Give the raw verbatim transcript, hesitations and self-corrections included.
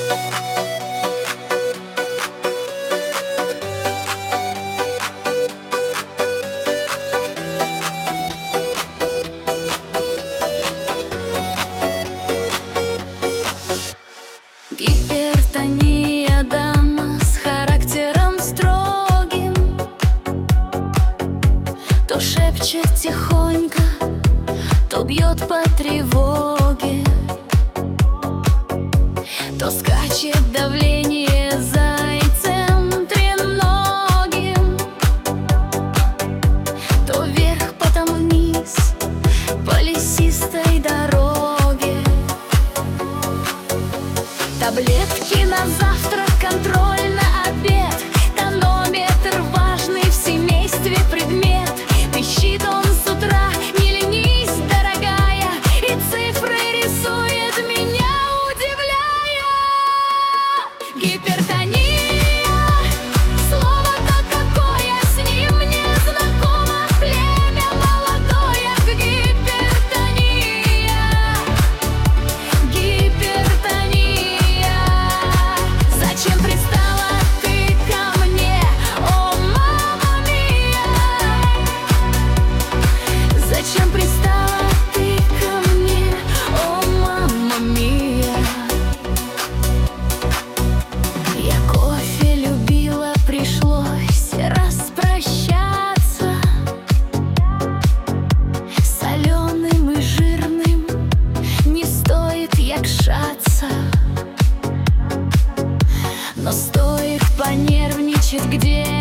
Гипертония, дама с характером строгим, то шепчет тихонько, то бьет по тревоге, то скачет давление зайцем треногим, то вверх, потом вниз по лесистой дороге. Таблетки на завтрак, контроль на обед, тонометр — важный в семействе предмет. Пищит он с утра, не ленись, дорогая, и цифры рисует, меня удивляя. Гипертония, слово-то какое, с ним мне знакомо, племя молодое. Гипертония, гипертония. Зачем пристала ты ко мне, о мама мия? Зачем пристала ты ко мне, о мама мия? Я кофе любила, пришлось распрощаться, соленым и жирным не стоит якшаться. Но стоит понервничать, где